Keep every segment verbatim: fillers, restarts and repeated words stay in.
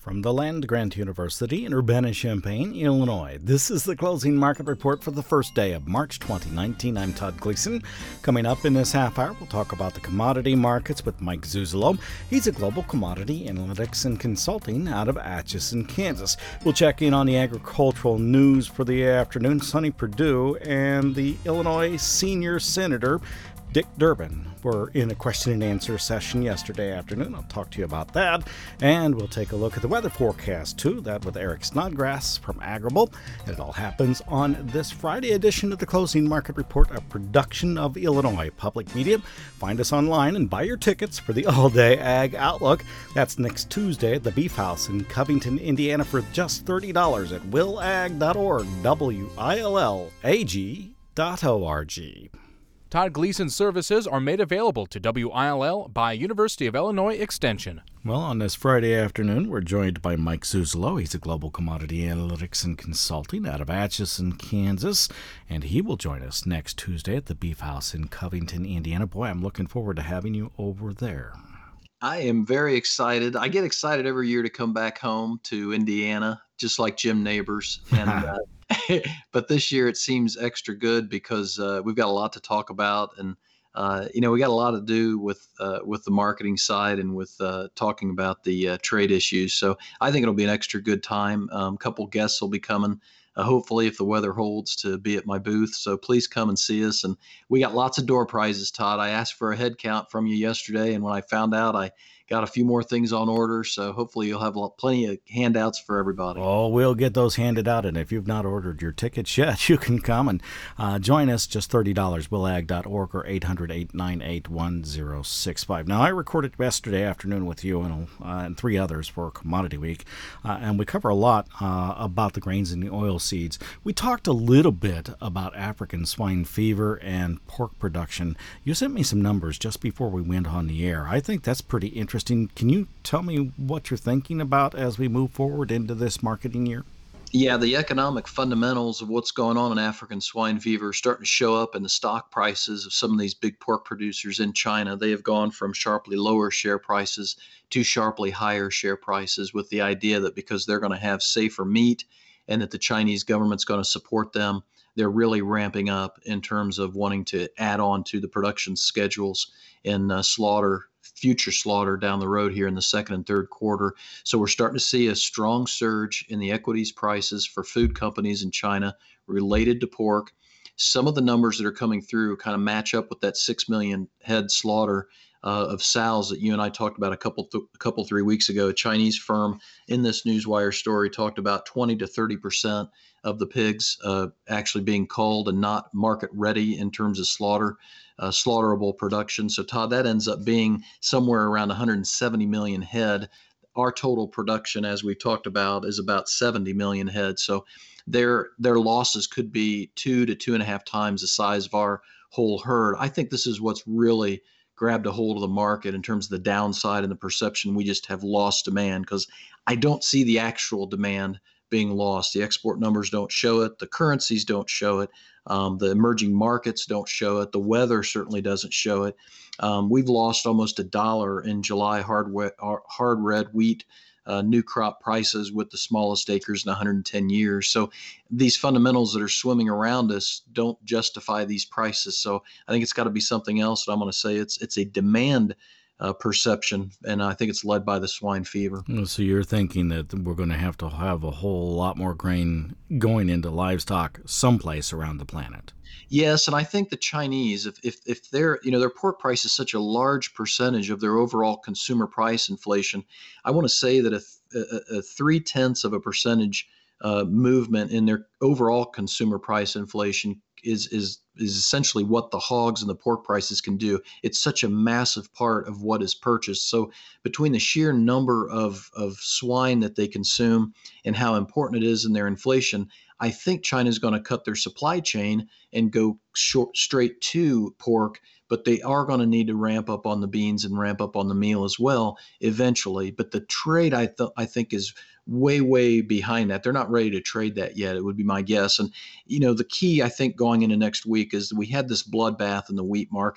From the Land Grant University in Urbana-Champaign, Illinois, this is the closing market report for the first day of March twenty nineteen. I'm Todd Gleason. Coming up in this half hour, we'll talk about the commodity markets with Mike Zuzolo. He's a global commodity analytics and consulting out of Atchison, Kansas. We'll check in on the agricultural news for the afternoon. Sonny Perdue and the Illinois senior senator Dick Durbin were in a question and answer session yesterday afternoon. I'll talk to you about that. And we'll take a look at the weather forecast, too. That with Eric Snodgrass from Agrible. And it all happens on this Friday edition of the Closing Market Report, a production of Illinois Public Media. Find us online and buy your tickets for the all-day Ag Outlook. That's next Tuesday at the Beef House in Covington, Indiana for just thirty dollars at will ag dot org, W I L L A G dot O R G. Todd Gleason services are made available to W I L L by University of Illinois Extension. Well, on this Friday afternoon, we're joined by Mike Zuzolo. He's a global commodity analytics and consulting out of Atchison, Kansas, and he will join us next Tuesday at the Beef House in Covington, Indiana. Boy, I'm looking forward to having you over there. I am very excited. I get excited every year to come back home to Indiana, just like Jim Neighbors. And uh, but this year it seems extra good because uh, we've got a lot to talk about, and uh, you know we got a lot to do with uh, with the marketing side and with uh, talking about the uh, trade issues. So I think it'll be an extra good time. A um, couple guests will be coming. Uh, hopefully, if the weather holds, to be at my booth. So please come and see us. And we got lots of door prizes, Todd. I asked for a head count from you yesterday, and when I found out, I got a few more things on order. So hopefully you'll have plenty of handouts for everybody. Oh, we'll get those handed out. And if you've not ordered your tickets yet, you can come and uh, join us. Just thirty dollars, will ag dot org or eight hundred, eight nine eight, one zero six five. Now, I recorded yesterday afternoon with you and, uh, and three others for Commodity Week. Uh, and we cover a lot uh, about the grains and the oil seeds. We talked a little bit about African swine fever and pork production. You sent me some numbers just before we went on the air. I think that's pretty interesting. Can you tell me what you're thinking about as we move forward into this marketing year? Yeah, the economic fundamentals of what's going on in African swine fever are starting to show up in the stock prices of some of these big pork producers in China. They have gone from sharply lower share prices to sharply higher share prices, with the idea that because they're going to have safer meat and that the Chinese government's going to support them, they're really ramping up in terms of wanting to add on to the production schedules in uh, slaughter, future slaughter down the road here in the second and third quarter. So we're starting to see a strong surge in the equities prices for food companies in China related to pork. Some of the numbers that are coming through kind of match up with that six million head slaughter uh, of sows that you and I talked about a couple, th- a couple, three weeks ago. A Chinese firm in this Newswire story talked about twenty to thirty percent of the pigs uh, actually being culled and not market ready in terms of slaughter. Uh, slaughterable production. So, Todd, that ends up being somewhere around one hundred seventy million head. Our total production, as we talked about, is about seventy million head. So their their losses could be two to two and a half times the size of our whole herd. I think this is what's really grabbed a hold of the market in terms of the downside and the perception we just have lost demand, because I don't see the actual demand being lost. The export numbers don't show it. The currencies don't show it. Um, the emerging markets don't show it. The weather certainly doesn't show it. Um, we've lost almost a dollar in July hard, we- hard red wheat uh, new crop prices with the smallest acres in one hundred ten years. So these fundamentals that are swimming around us don't justify these prices. So I think it's got to be something else. And I'm going to say it's it's a demand Uh, perception, and I think it's led by the swine fever. So you're thinking that we're going to have to have a whole lot more grain going into livestock someplace around the planet. Yes, and I think the Chinese, if if if their you know their pork price is such a large percentage of their overall consumer price inflation, I want to say that a, a, a three tenths of a percentage uh, movement in their overall consumer price inflation is is is essentially what the hogs and the pork prices can do. It's such a massive part of what is purchased. So between the sheer number of of swine that they consume and how important it is in their inflation, I think China is going to cut their supply chain and go short, straight to pork, but they are going to need to ramp up on the beans and ramp up on the meal as well eventually. But the trade, I, th- I think, is way, way behind that. They're not ready to trade that yet, it would be my guess. And, you know, the key, I think, going into next week is we had this bloodbath in the wheat market.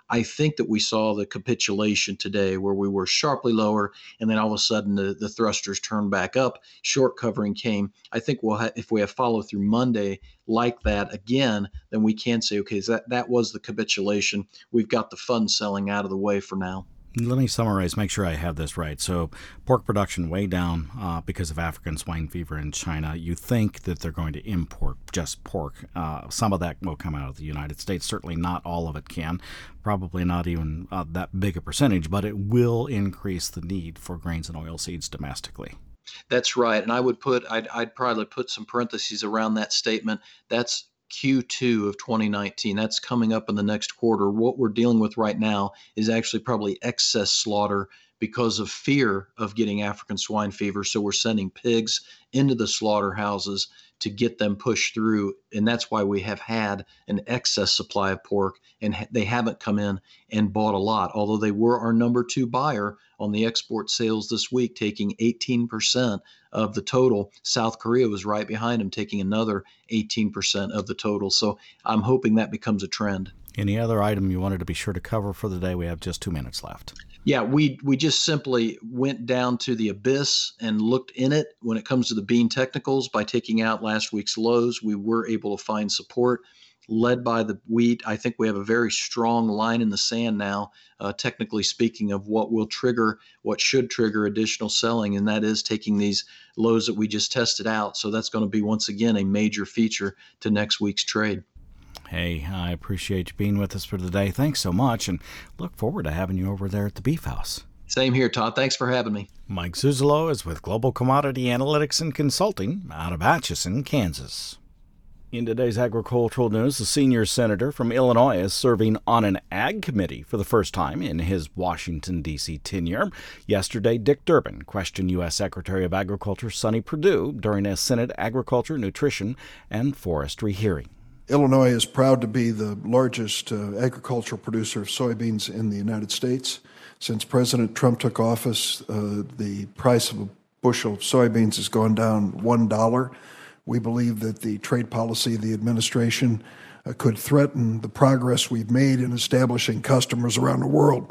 I think that we saw the capitulation today where we were sharply lower and then all of a sudden the, the thrusters turned back up, short covering came. I think we'll ha- if we have follow through Monday like that again, then we can say, okay, that, that was the capitulation. We've got the fun selling out of the way for now. Let me summarize, make sure I have this right. So pork production way down uh, because of African swine fever in China. You think that they're going to import just pork. Uh, some of that will come out of the United States. Certainly not all of it can. Probably not even uh, that big a percentage, but it will increase the need for grains and oilseeds domestically. That's right. And I would put, I'd, I'd probably put some parentheses around that statement. That's Q two of twenty nineteen. That's coming up in the next quarter. What we're dealing with right now is actually probably excess slaughter because of fear of getting African swine fever. So we're sending pigs into the slaughterhouses to get them pushed through. And that's why we have had an excess supply of pork, and they haven't come in and bought a lot, although they were our number two buyer on the export sales this week, taking eighteen percent of the total. South Korea was right behind them, taking another eighteen percent of the total. So I'm hoping that becomes a trend. Any other item you wanted to be sure to cover for the day? We have just two minutes left. Yeah, we we just simply went down to the abyss and looked in it when it comes to the bean technicals by taking out last week's lows. We were able to find support led by the wheat. I think we have a very strong line in the sand now, uh, technically speaking, of what will trigger, what should trigger additional selling, and that is taking these lows that we just tested out. So that's going to be, once again, a major feature to next week's trade. Hey, I appreciate you being with us for today. Thanks so much, and look forward to having you over there at the Beef House. Same here, Todd. Thanks for having me. Mike Zuzolo is with Global Commodity Analytics and Consulting out of Atchison, Kansas. In today's agricultural news, the senior senator from Illinois is serving on an ag committee for the first time in his Washington, D C tenure. Yesterday, Dick Durbin questioned U S Secretary of Agriculture Sonny Perdue during a Senate Agriculture, Nutrition, and Forestry hearing. Illinois is proud to be the largest uh, agricultural producer of soybeans in the United States. Since President Trump took office, uh, the price of a bushel of soybeans has gone down one dollar. We believe that the trade policy of the administration uh, could threaten the progress we've made in establishing customers around the world.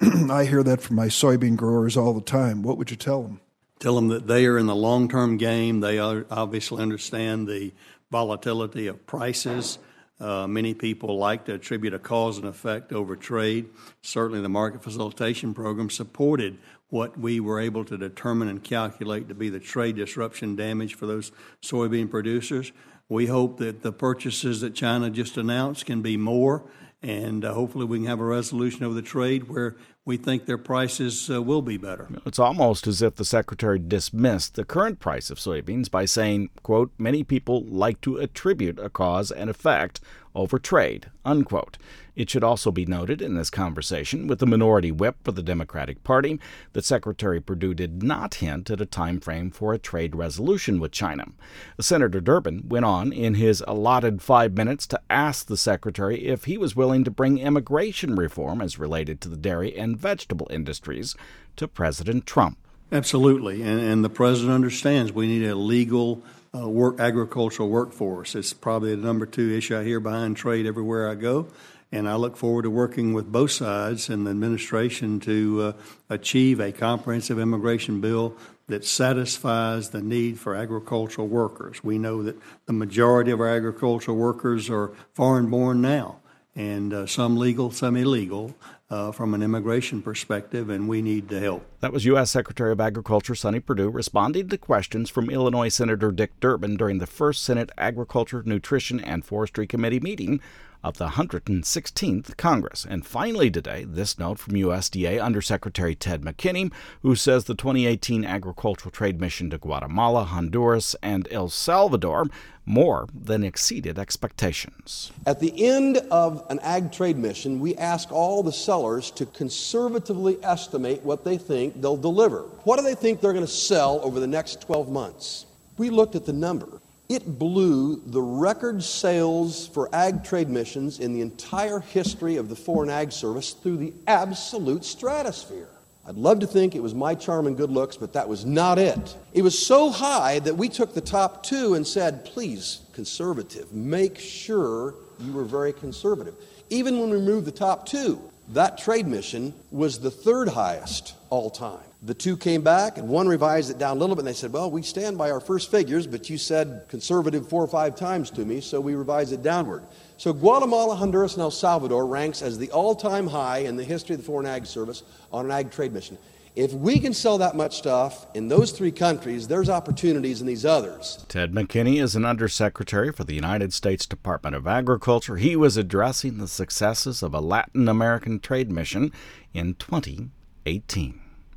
I hear that from my soybean growers all the time. What would you tell them? Tell them that they are in the long-term game. They are obviously understand the volatility of prices. Uh, many people like to attribute a cause and effect over trade. Certainly the market facilitation program supported what we were able to determine and calculate to be the trade disruption damage for those soybean producers. We hope that the purchases that China just announced can be more, and uh, hopefully we can have a resolution of the trade where we think their prices uh, will be better. It's almost as if the secretary dismissed the current price of soybeans by saying, quote, many people like to attribute a cause and effect over trade, unquote. It should also be noted in this conversation with the minority whip for the Democratic Party that Secretary Perdue did not hint at a time frame for a trade resolution with China. Senator Durbin went on in his allotted five minutes to ask the secretary if he was willing to bring immigration reform as related to the dairy and vegetable industries to President Trump. Absolutely, and, and the president understands we need a legal uh, work agricultural workforce. It's probably the number two issue I hear behind trade everywhere I go. And I look forward to working with both sides and the administration to uh, achieve a comprehensive immigration bill that satisfies the need for agricultural workers. We know that the majority of our agricultural workers are foreign-born now, and uh, some legal, some illegal, uh, from an immigration perspective, and we need to help. That was U S Secretary of Agriculture Sonny Perdue responding to questions from Illinois Senator Dick Durbin during the first Senate Agriculture, Nutrition, and Forestry Committee meeting of the one hundred sixteenth Congress. And finally today, this note from U S D A Undersecretary Ted McKinney, who says the twenty eighteen agricultural trade mission to Guatemala, Honduras, and El Salvador more than exceeded expectations. At the end of an ag trade mission, we ask all the sellers to conservatively estimate what they think they'll deliver. What do they think they're going to sell over the next twelve months? We looked at the number. It blew the record sales for ag trade missions in the entire history of the Foreign Ag Service through the absolute stratosphere. I'd love to think it was my charm and good looks, but that was not it. It was so high that we took the top two and said, please, conservative, make sure you were very conservative. Even when we removed the top two, That trade mission was the third highest all time. The two came back, and one revised it down a little bit, and they said, well, we stand by our first figures, but you said conservative four or five times to me, so we revised it downward. So Guatemala, Honduras, and El Salvador ranks as the all-time high in the history of the Foreign Ag Service on an ag trade mission. If we can sell that much stuff in those three countries, there's opportunities in these others. Ted McKinney is an undersecretary for the United States Department of Agriculture. He was addressing the successes of a Latin American trade mission in twenty eighteen.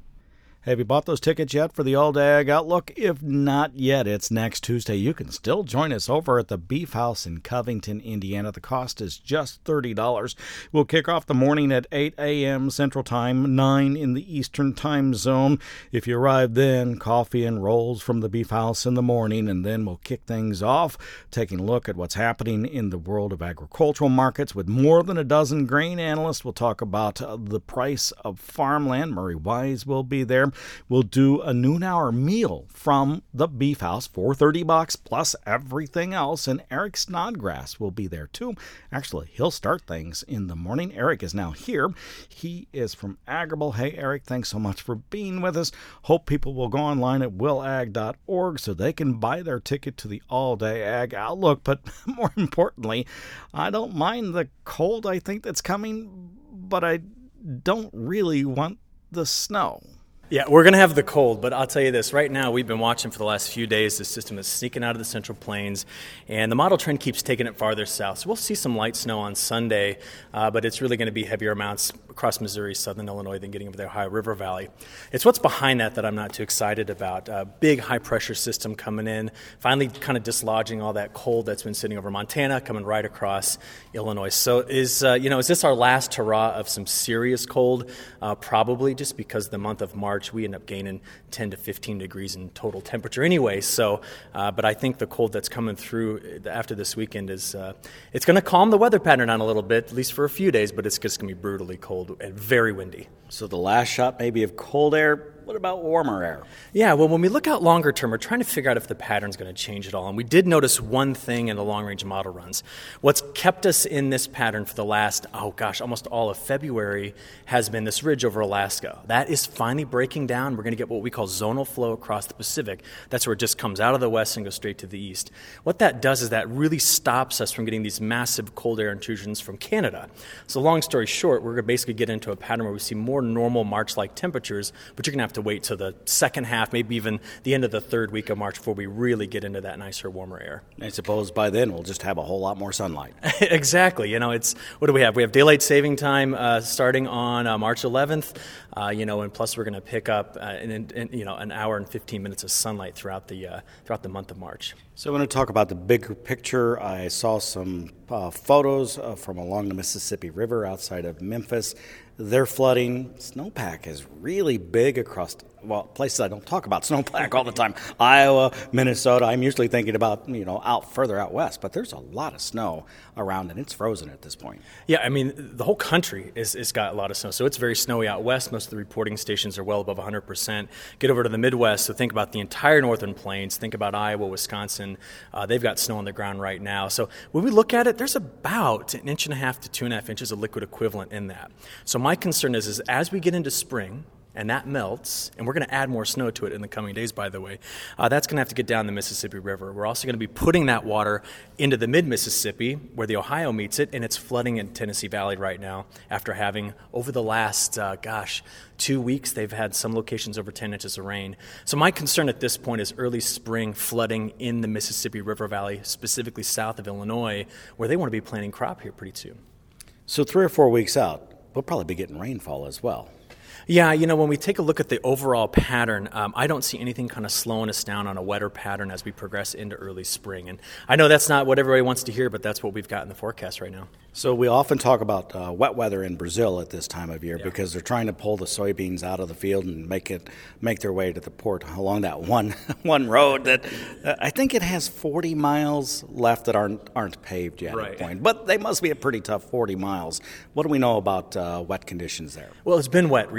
Have you bought those tickets yet for the All Day Ag Outlook? If not yet, it's next Tuesday. You can still join us over at the Beef House in Covington, Indiana. The cost is just thirty dollars. We'll kick off the morning at eight a.m. Central Time, nine in the Eastern Time Zone. If you arrive then, coffee and rolls from the Beef House in the morning, and then we'll kick things off, taking a look at what's happening in the world of agricultural markets with more than a dozen grain analysts. We'll talk about uh, the price of farmland. Murray Wise will be there. We'll do a noon hour meal from the Beef House for thirty bucks plus everything else. And Eric Snodgrass will be there too. Actually, he'll start things in the morning. Eric is now here. He is from Agrible. Hey, Eric, thanks so much for being with us. Hope people will go online at will ag dot org so they can buy their ticket to the All Day Ag Outlook. But more importantly, I don't mind the cold I think that's coming, but I don't really want the snow. Yeah, we're going to have the cold, but I'll tell you this. Right now, we've been watching for the last few days. The system is sneaking out of the Central Plains, and the model trend keeps taking it farther south. So we'll see some light snow on Sunday, uh, but it's really going to be heavier amounts across Missouri, southern Illinois, than getting over the Ohio River Valley. It's what's behind that that I'm not too excited about. A big high-pressure system coming in, finally kind of dislodging all that cold that's been sitting over Montana, coming right across Illinois. So is, uh, you know, is this our last hurrah of some serious cold? Uh, probably, just because the month of March, we end up gaining ten to fifteen degrees in total temperature anyway. So, uh, but I think the cold that's coming through after this weekend is, uh, it's going to calm the weather pattern down a little bit, at least for a few days, but it's just going to be brutally cold and very windy. So the last shot maybe of cold air. What about warmer air? Yeah, well, when we look out longer term, we're trying to figure out if the pattern's going to change at all. And we did notice one thing in the long-range model runs. What's kept us in this pattern for the last, oh gosh, almost all of February has been this ridge over Alaska. That is finally breaking down. We're going to get what we call zonal flow across the Pacific. That's where it just comes out of the west and goes straight to the east. What that does is that really stops us from getting these massive cold air intrusions from Canada. So long story short, we're going to basically get into a pattern where we see more normal March-like temperatures, but you're going to have to wait till the second half, maybe even the end of the third week of March before we really get into that nicer, warmer air. I suppose by then we'll just have a whole lot more sunlight. Exactly. You know, it's, what do we have? We have daylight saving time uh, starting on uh, March eleventh, uh, you know, and plus we're going to pick up, uh, in, in, you know, an hour and fifteen minutes of sunlight throughout the uh, throughout the month of March. So I want to talk about the bigger picture. I saw some uh, photos uh, from along the Mississippi River outside of Memphis. They're flooding. Snowpack is really big across, well, places I don't talk about snowpack all the time. Iowa, Minnesota. I'm usually thinking about, you know, out further out west, but there's a lot of snow around and it's frozen at this point. Yeah, I mean, the whole country is, is got a lot of snow. So it's very snowy out west. Most of the reporting stations are well above one hundred percent. Get over to the Midwest, so think about the entire northern plains. Think about Iowa, Wisconsin. Uh, they've got snow on the ground right now. So when we look at it, there's about an inch and a half to two and a half inches of liquid equivalent in that. So my concern is, is as we get into spring, and that melts, and we're going to add more snow to it in the coming days, by the way, uh, that's going to have to get down the Mississippi River. We're also going to be putting that water into the mid-Mississippi, where the Ohio meets it, and it's flooding in Tennessee Valley right now after having, over the last, uh, gosh, two weeks, they've had some locations over ten inches of rain. So my concern at this point is early spring flooding in the Mississippi River Valley, specifically south of Illinois, where they want to be planting crop here pretty soon. So three or four weeks out, we'll probably be getting rainfall as well. Yeah, you know, when we take a look at the overall pattern, um, I don't see anything kind of slowing us down on a wetter pattern as we progress into early spring. And I know that's not what everybody wants to hear, but that's what we've got in the forecast right now. So we often talk about uh, wet weather in Brazil at this time of year, yeah. because they're trying to pull the soybeans out of the field and make it make their way to the port along that one one road that uh, I think it has forty miles left that aren't aren't paved yet right. at the point. But they must be a pretty tough forty miles. What do we know about uh, wet conditions there? Well, it's been wet recently.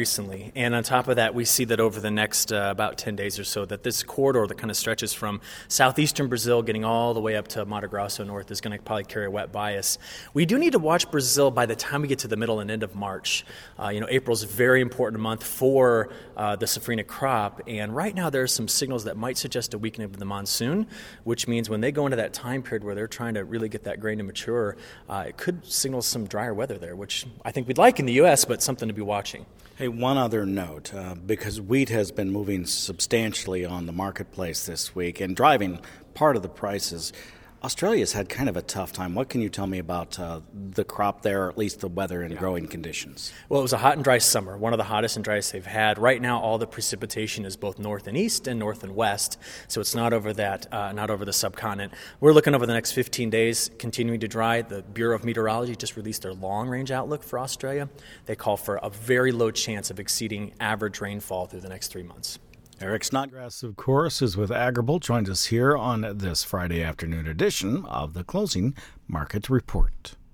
recently. And on top of that, we see that over the next uh, about ten days or so, that this corridor that kind of stretches from southeastern Brazil getting all the way up to Mato Grosso north is going to probably carry a wet bias. We do need to watch Brazil by the time we get to the middle and end of March. Uh, you know, April's a very important month for uh, the safrinha crop, and right now there are some signals that might suggest a weakening of the monsoon, which means when they go into that time period where they're trying to really get that grain to mature, uh, it could signal some drier weather there, which I think we'd like in the U S, but something to be watching. Hey, one other note, uh, because wheat has been moving substantially on the marketplace this week and driving part of the prices. Australia's had kind of a tough time. What can you tell me about uh, the crop there, or at least the weather and yeah. growing conditions? Well, it was a hot and dry summer, one of the hottest and driest they've had. Right now, all the precipitation is both north and east and north and west, so it's not over that, uh, not over the subcontinent. We're looking over the next fifteen days, continuing to dry. The Bureau of Meteorology just released their long-range outlook for Australia. They call for a very low chance of exceeding average rainfall through the next three months. Eric Snodgrass, of course, is with Agrible, joined us here on this Friday afternoon edition of the Closing Market Report.